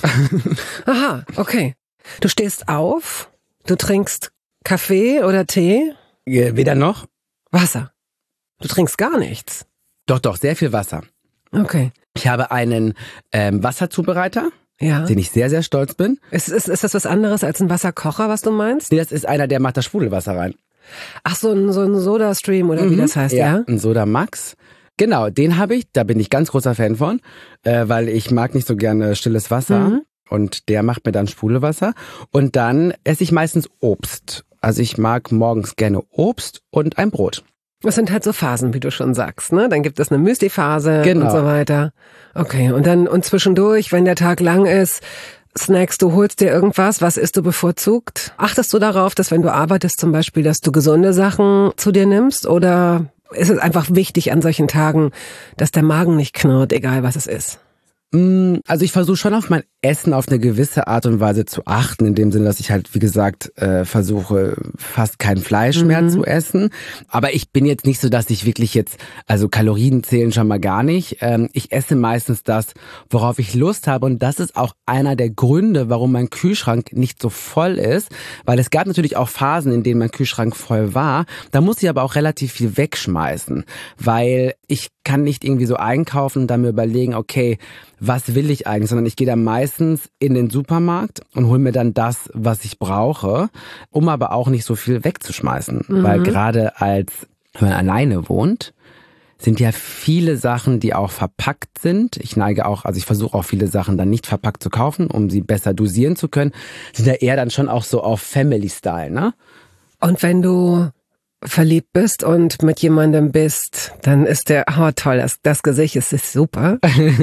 Aha, okay. Du stehst auf, du trinkst Kaffee oder Tee? Weder noch. Wasser. Du trinkst gar nichts. Doch, sehr viel Wasser. Okay. Ich habe einen Wasserzubereiter, den ich sehr, sehr stolz bin. Ist das was anderes als ein Wasserkocher, was du meinst? Nee, das ist einer, der macht das Sprudelwasser rein. Ach, so ein Soda-Stream oder wie das heißt, ja? Ein Soda Max. Genau, den habe ich, da bin ich ganz großer Fan von, weil ich mag nicht so gerne stilles Wasser und der macht mir dann Sprudelwasser. Und dann esse ich meistens Obst. Also ich mag morgens gerne Obst und ein Brot. Das sind halt so Phasen, wie du schon sagst, ne? Dann gibt es eine Müsli-Phase und so weiter. Okay, und zwischendurch, wenn der Tag lang ist, Snacks, du holst dir irgendwas, was isst du bevorzugt? Achtest du darauf, dass wenn du arbeitest zum Beispiel, dass du gesunde Sachen zu dir nimmst? Oder ist es einfach wichtig an solchen Tagen, dass der Magen nicht knurrt, egal was es ist? Also ich versuche schon auf mein Essen auf eine gewisse Art und Weise zu achten, in dem Sinne, dass ich halt, wie gesagt, versuche fast kein Fleisch mehr zu essen. Aber ich bin jetzt nicht so, dass ich wirklich jetzt, also Kalorien zählen schon mal gar nicht. Ich esse meistens das, worauf ich Lust habe und das ist auch einer der Gründe, warum mein Kühlschrank nicht so voll ist, weil es gab natürlich auch Phasen, in denen mein Kühlschrank voll war. Da muss ich aber auch relativ viel wegschmeißen, weil ich kann nicht irgendwie so einkaufen und dann mir überlegen, okay, was will ich eigentlich, sondern ich gehe dann meistens in den Supermarkt und hole mir dann das, was ich brauche, um aber auch nicht so viel wegzuschmeißen. Weil gerade wenn man alleine wohnt, sind ja viele Sachen, die auch verpackt sind. Ich versuche auch viele Sachen dann nicht verpackt zu kaufen, um sie besser dosieren zu können. Sind ja eher dann schon auch so auf Family-Style, ne? Und wenn du verliebt bist und mit jemandem bist, dann ist toll, das Gesicht ist super.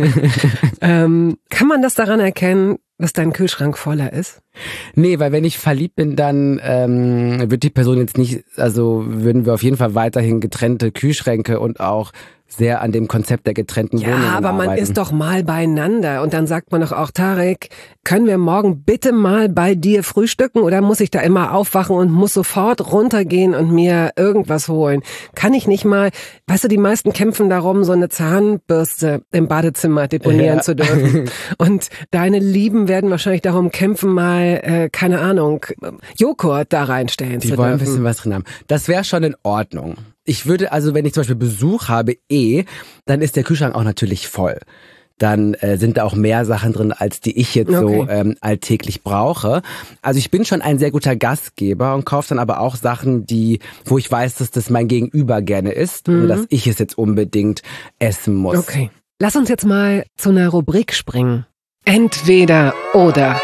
Kann man das daran erkennen, dass dein Kühlschrank voller ist? Nee, weil wenn ich verliebt bin, dann wird die Person jetzt nicht, also würden wir auf jeden Fall weiterhin getrennte Kühlschränke und auch sehr an dem Konzept der getrennten Wohnungen Ja, aber man arbeiten. ist doch mal beieinander und dann sagt man doch auch, Tarek, können wir morgen bitte mal bei dir frühstücken oder muss ich da immer aufwachen und muss sofort runtergehen und mir irgendwas holen? Kann ich nicht mal, weißt du, die meisten kämpfen darum, so eine Zahnbürste im Badezimmer deponieren zu dürfen. Und deine Lieben werden wahrscheinlich darum kämpfen, mal, keine Ahnung, Joghurt da reinstellen zu Die wollen ein dürfen. bisschen was drin haben. Das wäre schon in Ordnung. Ich würde also, wenn ich zum Beispiel Besuch habe, dann ist der Kühlschrank auch natürlich voll. Dann sind da auch mehr Sachen drin, als die ich jetzt so alltäglich brauche. Also ich bin schon ein sehr guter Gastgeber und kaufe dann aber auch Sachen, wo ich weiß, dass das mein Gegenüber gerne isst, ohne dass ich es jetzt unbedingt essen muss. Okay. Lass uns jetzt mal zu einer Rubrik springen. Entweder oder.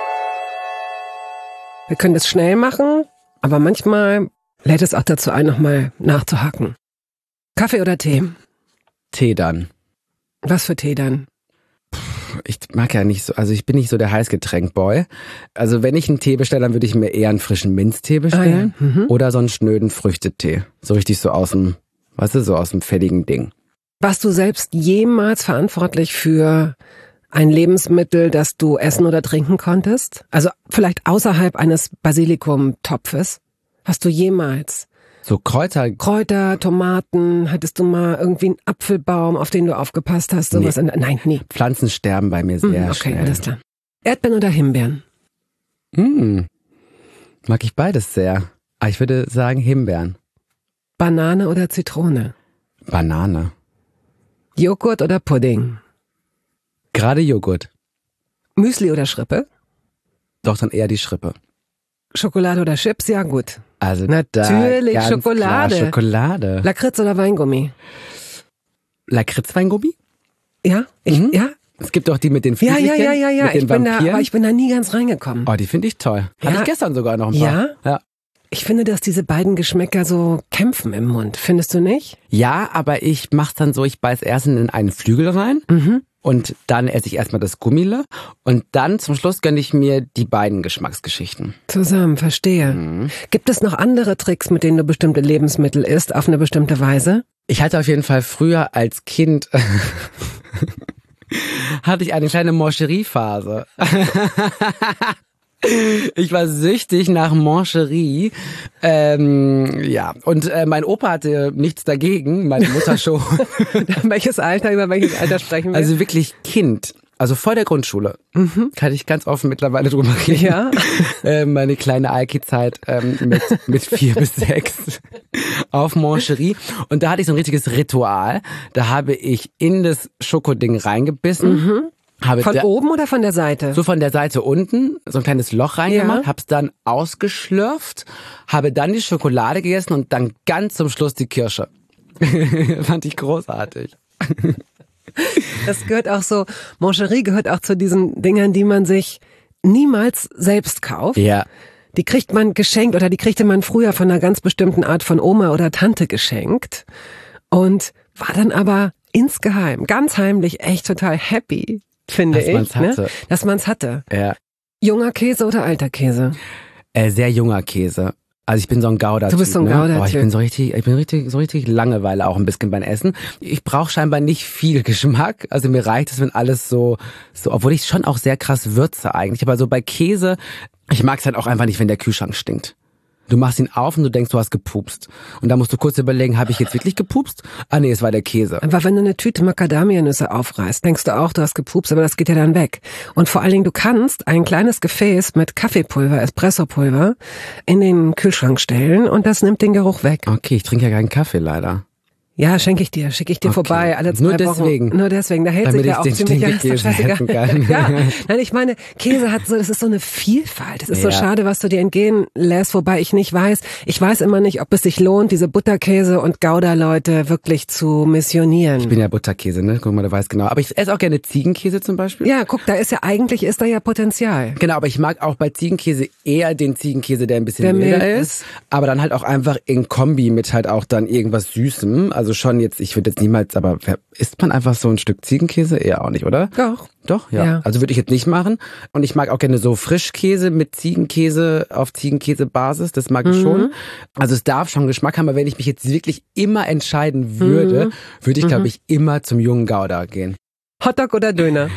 Wir können das schnell machen, aber manchmal lädt es auch dazu ein, nochmal nachzuhaken. Kaffee oder Tee? Tee dann. Was für Tee dann? Ich mag ja nicht so, also ich bin nicht so der Heißgetränk-Boy. Also wenn ich einen Tee bestelle, dann würde ich mir eher einen frischen Minztee bestellen oder so einen schnöden Früchtetee. So richtig so aus dem, so aus dem fettigen Ding. Warst du selbst jemals verantwortlich für ein Lebensmittel, das du essen oder trinken konntest? Also vielleicht außerhalb eines Basilikum-Topfes? Hast du jemals so Kräuter, Tomaten, hattest du mal irgendwie einen Apfelbaum, auf den du aufgepasst hast? Sowas? Nee. Nein, nie. Pflanzen sterben bei mir sehr Okay, schnell. alles klar. Erdbeeren oder Himbeeren? Mag ich beides sehr. Aber ich würde sagen Himbeeren. Banane oder Zitrone? Banane. Joghurt oder Pudding? Gerade Joghurt. Müsli oder Schrippe? Doch dann eher die Schrippe. Schokolade oder Chips? Ja gut. Also Natürlich da ganz Schokolade. Klar Schokolade. Lakritz oder Weingummi? Lakritzweingummi? Ja? Ja? Es gibt auch die mit den Ja, Flügelchen, ja. mit den Vampiren. Ich bin da nie ganz reingekommen. Oh, die finde ich toll. Ja? Hatte ich gestern sogar noch ein paar. Ja. Ich finde, dass diese beiden Geschmäcker so kämpfen im Mund. Findest du nicht? Ja, aber ich mach's dann so, ich beiß erst in einen Flügel rein und dann esse ich erstmal das Gummile und dann zum Schluss gönne ich mir die beiden Geschmacksgeschichten. Zusammen, verstehe. Gibt es noch andere Tricks, mit denen du bestimmte Lebensmittel isst, auf eine bestimmte Weise? Ich hatte auf jeden Fall früher als Kind hatte ich eine kleine Mancherie-Phase. Ich war süchtig nach Mancherie. Und mein Opa hatte nichts dagegen, meine Mutter schon. Über welches Alter sprechen wir? Also wirklich Kind. Also vor der Grundschule. Kann ich ganz offen mittlerweile drüber reden. Ja. Meine kleine Alki-Zeit mit 4 bis 6 auf Mancherie. Und da hatte ich so ein richtiges Ritual. Da habe ich in das Schokoding reingebissen. Von oben oder von der Seite? So von der Seite unten, so ein kleines Loch reingemacht, hab's dann ausgeschlürft, habe dann die Schokolade gegessen und dann ganz zum Schluss die Kirsche. Fand ich großartig. Das gehört auch so, Mancherie gehört auch zu diesen Dingern, die man sich niemals selbst kauft. Ja. Die kriegt man geschenkt oder die kriegte man früher von einer ganz bestimmten Art von Oma oder Tante geschenkt und war dann aber insgeheim, ganz heimlich echt total happy. Finde ich, dass man's hatte. Ja. Junger Käse oder alter Käse? Sehr junger Käse. Also ich bin so ein Gouda-Typ. Du bist so ein Gouda-Typ. Ich bin so richtig Langeweile auch ein bisschen beim Essen. Ich brauche scheinbar nicht viel Geschmack. Also mir reicht es, wenn alles so, obwohl ich schon auch sehr krass würze eigentlich. Aber so bei Käse, ich mag es halt auch einfach nicht, wenn der Kühlschrank stinkt. Du machst ihn auf und du denkst, du hast gepupst. Und da musst du kurz überlegen, habe ich jetzt wirklich gepupst? Ah nee, es war der Käse. Aber wenn du eine Tüte Macadamianüsse aufreißt, denkst du auch, du hast gepupst, aber das geht ja dann weg. Und vor allen Dingen, du kannst ein kleines Gefäß mit Kaffeepulver, Espressopulver in den Kühlschrank stellen und das nimmt den Geruch weg. Okay, ich trinke ja keinen Kaffee leider. Ja, schicke ich dir vorbei, alle 2 Wochen. Nur deswegen, da hält damit sich ja auch ziemlich kann. Ja, nein, ich meine, Käse hat so, das ist so eine Vielfalt. Es ist so schade, was du dir entgehen lässt, wobei ich nicht weiß. Ich weiß immer nicht, ob es sich lohnt, diese Butterkäse- und Gouda-Leute wirklich zu missionieren. Ich bin ja Butterkäse, ne? Guck mal, du weißt genau. Aber ich esse auch gerne Ziegenkäse zum Beispiel. Ja, guck, ist da ja Potenzial. Genau, aber ich mag auch bei Ziegenkäse eher den Ziegenkäse, der ein bisschen milder ist. Aber dann halt auch einfach in Kombi mit halt auch dann irgendwas Süßem. Also also schon jetzt, ich würde jetzt niemals, aber isst man einfach so ein Stück Ziegenkäse? Eher auch nicht, oder? Doch, ja. Also würde ich jetzt nicht machen. Und ich mag auch gerne so Frischkäse mit Ziegenkäse auf Ziegenkäsebasis, das mag ich schon. Also es darf schon Geschmack haben, aber wenn ich mich jetzt wirklich immer entscheiden würde, würde ich, glaube ich, immer zum jungen Gouda gehen. Hotdog oder Döner?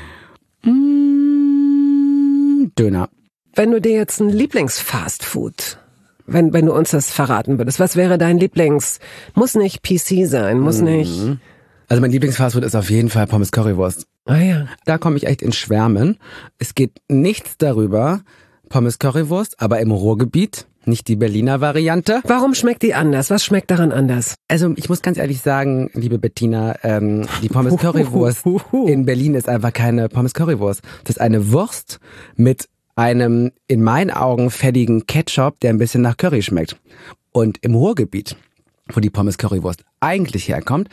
Döner. Wenn du dir jetzt ein Lieblings-Fastfood, wenn du uns das verraten würdest, was wäre dein Lieblings? Muss nicht PC sein, muss nicht... Also mein Lieblingsfastfood ist auf jeden Fall Pommes Currywurst. Ah ja. Da komme ich echt ins Schwärmen. Es geht nichts darüber, Pommes Currywurst, aber im Ruhrgebiet, nicht die Berliner Variante. Warum schmeckt die anders? Was schmeckt daran anders? Also ich muss ganz ehrlich sagen, liebe Bettina, die Pommes Currywurst in Berlin ist einfach keine Pommes Currywurst. Das ist eine Wurst mit einem, in meinen Augen, fettigen Ketchup, der ein bisschen nach Curry schmeckt. Und im Ruhrgebiet, wo die Pommes Currywurst eigentlich herkommt,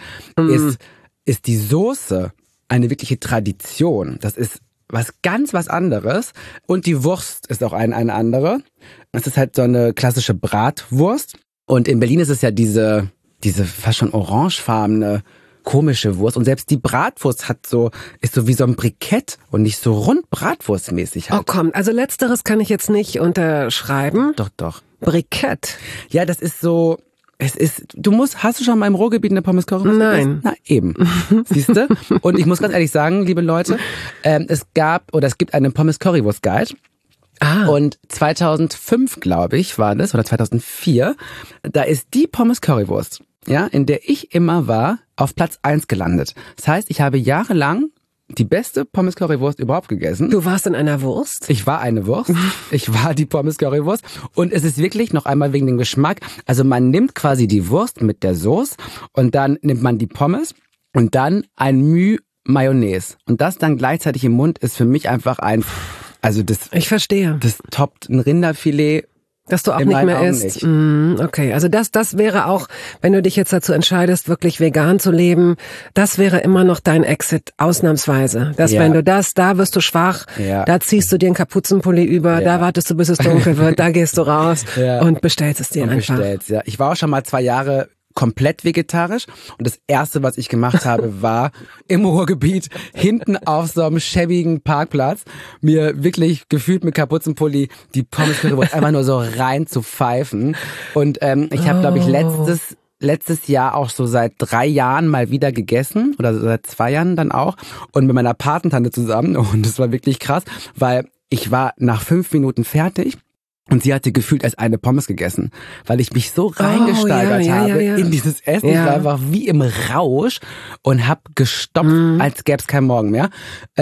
ist die Soße eine wirkliche Tradition. Das ist was anderes. Und die Wurst ist auch eine andere. Es ist halt so eine klassische Bratwurst. Und in Berlin ist es ja diese fast schon orangefarbene komische Wurst. Und selbst die Bratwurst ist so wie so ein Brikett und nicht so rund bratwurstmäßig halt. Oh komm, also letzteres kann ich jetzt nicht unterschreiben. Doch. Brikett. Ja, das ist so... hast du schon mal im Ruhrgebiet eine Pommes Currywurst gegessen? Na eben. Siehste? Und ich muss ganz ehrlich sagen, liebe Leute, es gibt einen Pommes Currywurst Guide. Und 2005, glaube ich, war das, oder 2004, da ist die Pommes Currywurst, ja, in der ich immer war, auf Platz 1 gelandet. Das heißt, ich habe jahrelang die beste Pommes Currywurst überhaupt gegessen. Du warst in einer Wurst? Ich war eine Wurst. Ich war die Pommes Currywurst. Und es ist wirklich noch einmal wegen dem Geschmack. Also man nimmt quasi die Wurst mit der Soße und dann nimmt man die Pommes und dann ein Müh Mayonnaise. Und das dann gleichzeitig im Mund ist für mich einfach ich verstehe. Das toppt ein Rinderfilet. Dass du auch nicht mehr isst. Okay, also das wäre auch, wenn du dich jetzt dazu entscheidest, wirklich vegan zu leben, das wäre immer noch dein Exit, ausnahmsweise. Wenn du da wirst du schwach, da ziehst du dir einen Kapuzenpulli über, da wartest du, bis es dunkel wird, da gehst du raus und bestellst es dir einfach. Ich war auch schon mal 2 Jahre komplett vegetarisch und das erste, was ich gemacht habe, war im Ruhrgebiet hinten auf so einem schäbigen Parkplatz mir wirklich gefühlt mit Kapuzenpulli die Pommes Currywurst einfach nur so rein zu pfeifen und ich habe, glaube ich, letztes Jahr auch so seit 3 Jahren mal wieder gegessen oder seit 2 Jahren dann auch und mit meiner Patentante zusammen und das war wirklich krass, weil ich war nach 5 Minuten fertig. Und sie hatte gefühlt erst eine Pommes gegessen, weil ich mich so reingesteigert habe in dieses Essen. Ich war einfach wie im Rausch und hab gestopft, als gäbe es keinen Morgen mehr.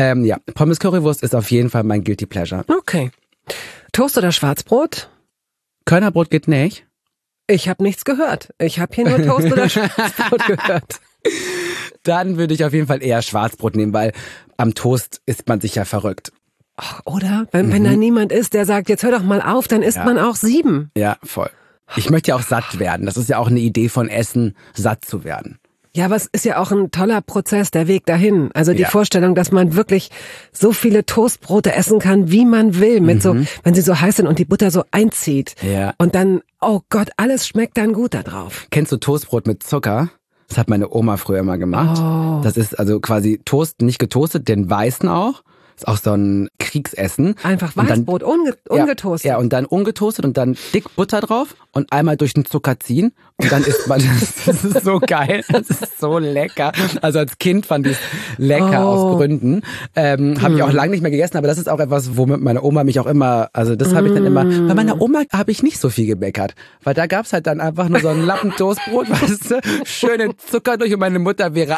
Pommes Currywurst ist auf jeden Fall mein Guilty Pleasure. Okay. Toast oder Schwarzbrot? Körnerbrot geht nicht. Ich habe nichts gehört. Ich habe hier nur Toast oder Schwarzbrot gehört. Dann würde ich auf jeden Fall eher Schwarzbrot nehmen, weil am Toast isst man sich ja verrückt. Oder? Wenn da niemand ist, der sagt, jetzt hör doch mal auf, dann isst man auch 7. Ja, voll. Ich möchte ja auch satt werden. Das ist ja auch eine Idee von Essen, satt zu werden. Ja, aber es ist ja auch ein toller Prozess, der Weg dahin. Also die Vorstellung, dass man wirklich so viele Toastbrote essen kann, wie man will, mit so, wenn sie so heiß sind und die Butter so einzieht. Ja. Und dann, oh Gott, alles schmeckt dann gut da drauf. Kennst du Toastbrot mit Zucker? Das hat meine Oma früher immer gemacht. Oh. Das ist also quasi Toast, nicht getoastet, den weißen auch. Ist auch so ein Kriegsessen. Einfach Weißbrot, ungetoastet. Ja, und dann ungetoastet und dann dick Butter drauf und einmal durch den Zucker ziehen. Und dann isst man das ist so geil, das ist so lecker. Also als Kind fand ich es lecker aus Gründen. Habe ich auch lange nicht mehr gegessen, aber das ist auch etwas, womit meine Oma mich auch immer, also das habe ich dann immer, bei meiner Oma habe ich nicht so viel gemeckert. Weil da gab's halt dann einfach nur so einen Lappen Toastbrot, weißt du, schönen Zucker durch und meine Mutter wäre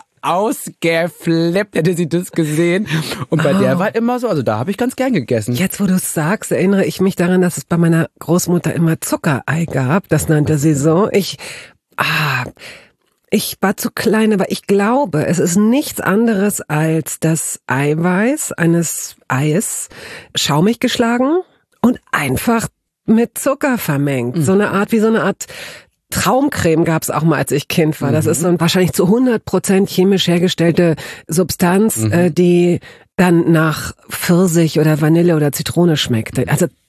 ausgeflippt, hätte sie das gesehen. Und bei der war immer so, also da habe ich ganz gern gegessen. Jetzt, wo du es sagst, erinnere ich mich daran, dass es bei meiner Großmutter immer Zuckerei gab. Das nannte sie so. Ich war zu klein, aber ich glaube, es ist nichts anderes als das Eiweiß eines Eis schaumig geschlagen und einfach mit Zucker vermengt. So eine Art Traumcreme gab's auch mal, als ich Kind war. Das ist so ein wahrscheinlich zu 100% chemisch hergestellte Substanz, die dann nach Pfirsich oder Vanille oder Zitrone schmeckte. Also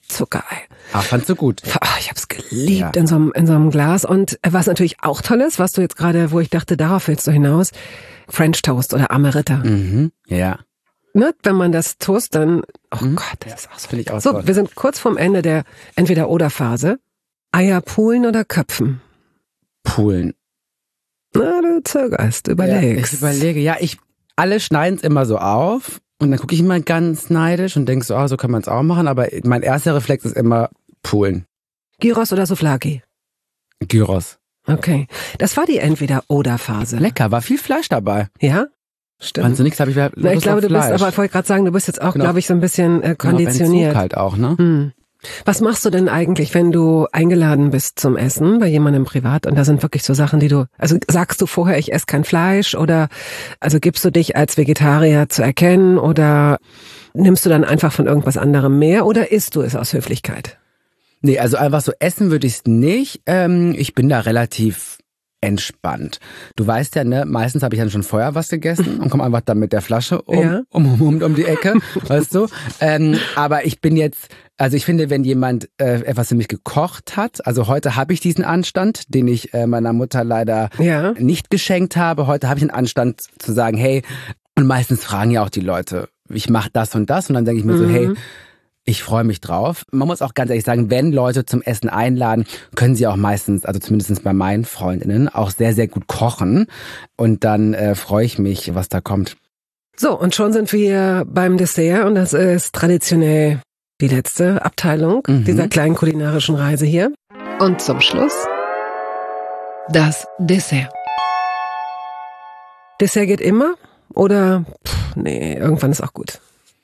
Zuckerei. Ach, fandst du gut? Ich hab's geliebt in so einem Glas. Und was natürlich auch toll ist, was du jetzt gerade, wo ich dachte, darauf willst du hinaus, French Toast oder Amerita. Mhm, ja. Ne, wenn man das toast, dann, Gott, das ist auch so. Finde ich auch So, toll. wir sind kurz vorm Ende der Entweder-Oder-Phase. Eier poolen oder köpfen? Poolen. Na, du zögerst, überlegst. Ja, ich überlege, alle schneiden es immer so auf und dann gucke ich immer ganz neidisch und denke so, so kann man es auch machen, aber mein erster Reflex ist immer Poolen. Gyros oder Souvlaki? Gyros. Okay, das war die Entweder-Oder-Phase. Lecker, war viel Fleisch dabei. Ja? Stimmt. Fandst du nichts, habe ich Lust ich glaube, auf du bist, Fleisch. aber ich wollte gerade sagen, du bist jetzt auch, Genau. glaube ich, so ein bisschen Genau, konditioniert. Entzug halt auch, ne? Was machst du denn eigentlich, wenn du eingeladen bist zum Essen bei jemandem privat und da sind wirklich so Sachen, also sagst du vorher, ich esse kein Fleisch oder also gibst du dich als Vegetarier zu erkennen oder nimmst du dann einfach von irgendwas anderem mehr oder isst du es aus Höflichkeit? Nee, also einfach so essen würde ich es nicht. Ich bin da relativ entspannt. Du weißt ja, ne, meistens habe ich dann schon vorher was gegessen und komme einfach dann mit der Flasche um die Ecke, weißt du. Aber ich bin jetzt, also ich finde, wenn jemand etwas für mich gekocht hat, also heute habe ich diesen Anstand, den ich meiner Mutter leider nicht geschenkt habe. Heute habe ich einen Anstand zu sagen, hey, und meistens fragen ja auch die Leute, ich mache das und dann denke ich mir so, hey, ich freue mich drauf. Man muss auch ganz ehrlich sagen, wenn Leute zum Essen einladen, können sie auch meistens, also zumindest bei meinen Freundinnen, auch sehr, sehr gut kochen. Und dann freue ich mich, was da kommt. So, und schon sind wir beim Dessert und das ist traditionell die letzte Abteilung dieser kleinen kulinarischen Reise hier. Und zum Schluss das Dessert. Dessert geht immer oder nee, irgendwann ist auch gut?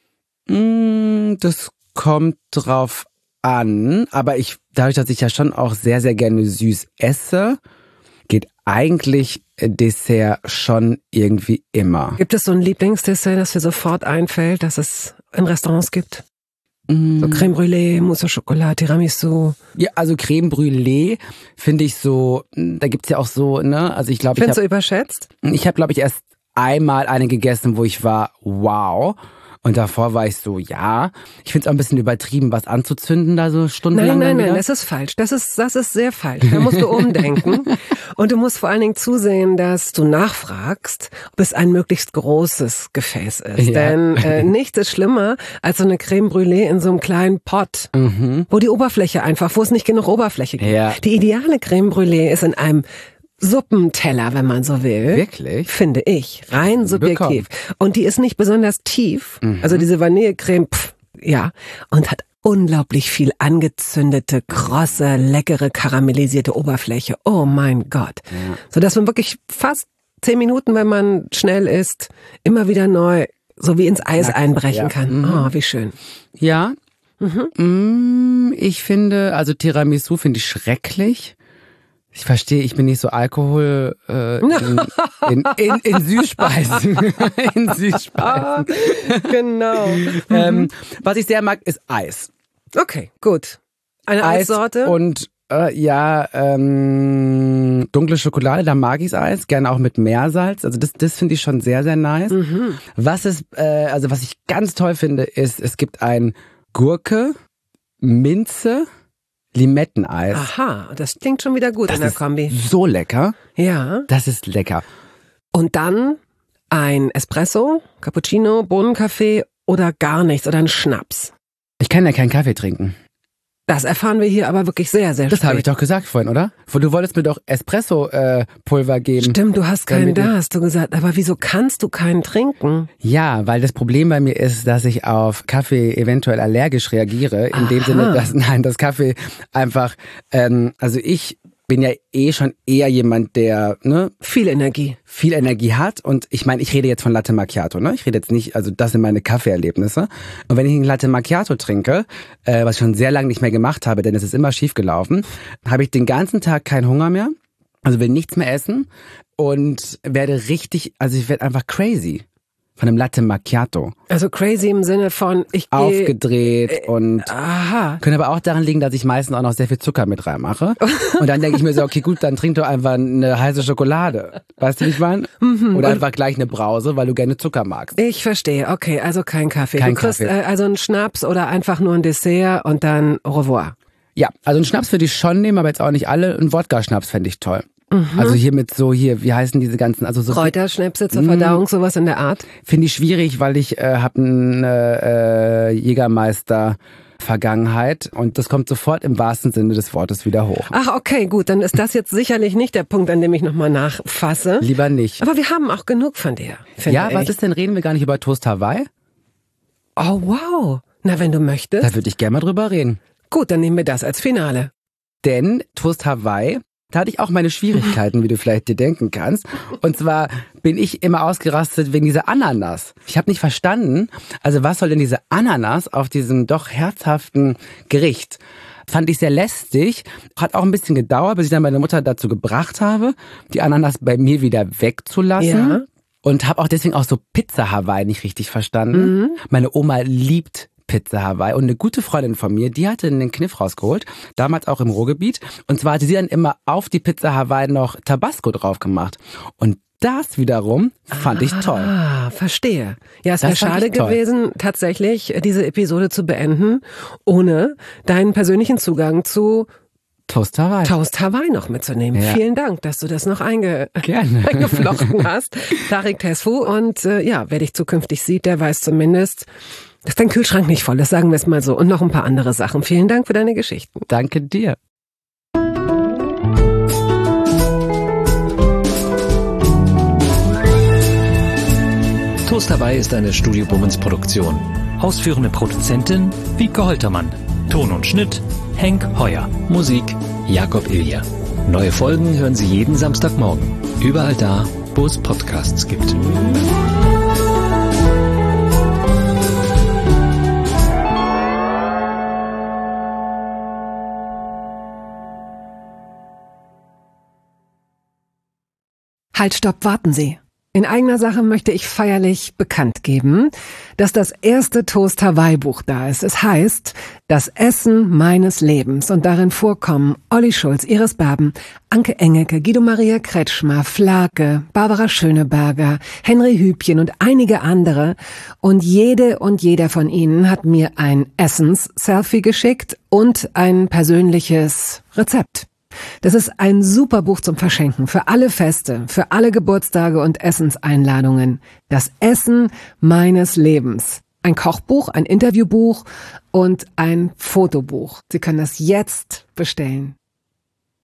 Das kommt drauf an, aber dadurch, dass ich ja schon auch sehr, sehr gerne süß esse, geht eigentlich Dessert schon irgendwie immer. Gibt es so ein Lieblingsdessert, das dir sofort einfällt, dass es in Restaurants gibt? So Crème Brûlée, Mousse au Chocolat, Tiramisu. Ja, also Crème Brûlée finde ich so, da gibt's ja auch so, ne, also ich glaube, Findest du überschätzt? Ich habe, glaube ich, erst einmal eine gegessen, wo ich war, wow. Und davor war ich so, ja. Ich finde es auch ein bisschen übertrieben, was anzuzünden da so stundenlang. Nein, das ist falsch. Das ist sehr falsch. Da musst du umdenken. Und du musst vor allen Dingen zusehen, dass du nachfragst, ob es ein möglichst großes Gefäß ist. Ja. Denn nichts ist schlimmer als so eine Crème Brûlée in so einem kleinen Pot, wo die Oberfläche wo es nicht genug Oberfläche gibt. Ja. Die ideale Crème Brûlée ist in einem Suppenteller, wenn man so will. Wirklich? Finde ich. Rein subjektiv. Und die ist nicht besonders tief. Also diese Vanillecreme, und hat unglaublich viel angezündete, krosse, leckere, karamellisierte Oberfläche. Oh mein Gott. Ja. Sodass man wirklich fast 10 Minuten, wenn man schnell isst, immer wieder neu, so wie ins Eis einbrechen kann. Oh, wie schön. Ja. Ich finde, also Tiramisu finde ich schrecklich. Ich verstehe, ich bin nicht so Alkohol in Süßspeisen. In Süßspeisen. Genau. Was ich sehr mag, ist Eis. Okay, gut. Eine Eissorte? Und dunkle Schokolade, da mag ich Eis, gerne auch mit Meersalz. Also das finde ich schon sehr, sehr nice. Was ich ganz toll finde, ist, es gibt ein Gurke, Minze, Limetteneis. Aha, das klingt schon wieder gut in der Kombi. So lecker. Ja. Das ist lecker. Und dann ein Espresso, Cappuccino, Bohnenkaffee oder gar nichts oder ein Schnaps. Ich kann ja keinen Kaffee trinken. Das erfahren wir hier aber wirklich sehr, sehr spät. Das habe ich doch gesagt vorhin, oder? Du wolltest mir doch Espresso-Pulver geben. Stimmt, du hast keinen da, hast du gesagt. Aber wieso kannst du keinen trinken? Ja, weil das Problem bei mir ist, dass ich auf Kaffee eventuell allergisch reagiere. In dem Sinne, dass Kaffee einfach, also ich bin ja schon eher jemand, der viel Energie hat. Und ich meine, ich rede jetzt von Latte Macchiato, ne? Ich rede jetzt nicht, also das sind meine Kaffeeerlebnisse. Und wenn ich einen Latte Macchiato trinke, was ich schon sehr lange nicht mehr gemacht habe, denn es ist immer schief gelaufen, habe ich den ganzen Tag keinen Hunger mehr, also will nichts mehr essen und werde ich werde einfach crazy. von einem Latte Macchiato. Also crazy im Sinne von, ich gehe... Aufgedreht und... Können aber auch daran liegen, dass ich meistens auch noch sehr viel Zucker mit reinmache. Und dann denke ich mir so, okay, gut, dann trink doch einfach eine heiße Schokolade. Weißt du, wie ich meine? Oder einfach gleich eine Brause, weil du gerne Zucker magst. Ich verstehe, okay, also kein Kaffee. Kein du kriegst Kaffee. Also einen Schnaps oder einfach nur ein Dessert und dann au revoir. Ja, also einen Schnaps würde ich schon nehmen, aber jetzt auch nicht alle. Einen Wodka-Schnaps fände ich toll. Also hier mit so, wie heißen diese ganzen, also so Kräuterschnäpse zur Verdauung, sowas in der Art? finde ich schwierig, weil ich habe eine Jägermeister-Vergangenheit und das kommt sofort im wahrsten Sinne des Wortes wieder hoch. Ach, okay, gut, dann ist das jetzt sicherlich nicht der Punkt, an dem ich nochmal nachfasse. Lieber nicht. Aber wir haben auch genug von dir, finde Ja, ich. was ist denn, reden wir gar nicht über Toast Hawaii? Oh, wow. Na, wenn du möchtest. Da würde ich gerne mal drüber reden. Gut, dann nehmen wir das als Finale. Denn Toast Hawaii, da hatte ich auch meine Schwierigkeiten, wie du vielleicht dir denken kannst. Und zwar bin ich immer ausgerastet wegen dieser Ananas. Ich habe nicht verstanden, also was soll denn diese Ananas auf diesem doch herzhaften Gericht? Fand ich sehr lästig. Hat auch ein bisschen gedauert, bis ich dann meine Mutter dazu gebracht habe, die Ananas bei mir wieder wegzulassen. Ja. Und habe auch deswegen auch so Pizza Hawaii nicht richtig verstanden. Meine Oma liebt Pizza Hawaii und eine gute Freundin von mir, die hatte einen Kniff rausgeholt, damals auch im Ruhrgebiet. Und zwar hatte sie dann immer auf die Pizza Hawaii noch Tabasco drauf gemacht. Und das wiederum fand ich toll. Ah, verstehe. Ja, es Das wäre fand schade ich toll. gewesen, tatsächlich diese Episode zu beenden, ohne deinen persönlichen Zugang zu Toast Hawaii. Toast Hawaii noch mitzunehmen. Ja. Vielen Dank, dass du das noch Gerne. eingeflochten hast. Tarek Tesfu. Und wer dich zukünftig sieht, der weiß zumindest, dass dein Kühlschrank nicht voll ist, sagen wir es mal so. Und noch ein paar andere Sachen. Vielen Dank für deine Geschichten. Danke dir. Toast Hawaii ist eine Studio Bummens Produktion. Ausführende Produzentin Wiebke Holtermann. Ton und Schnitt Henk Heuer. Musik Jakob Ilja. Neue Folgen hören Sie jeden Samstagmorgen. Überall da, wo es Podcasts gibt. Halt, stopp, warten Sie. In eigener Sache möchte ich feierlich bekannt geben, dass das erste Toast Hawaii Buch da ist. Es heißt Das Essen meines Lebens und darin vorkommen Olli Schulz, Iris Berben, Anke Engelke, Guido Maria Kretschmer, Flake, Barbara Schöneberger, Henry Hübchen und einige andere. Und jede und jeder von ihnen hat mir ein Essens-Selfie geschickt und ein persönliches Rezept. Das ist ein super Buch zum Verschenken für alle Feste, für alle Geburtstage und Essenseinladungen. Das Essen meines Lebens. Ein Kochbuch, ein Interviewbuch und ein Fotobuch. Sie können das jetzt bestellen.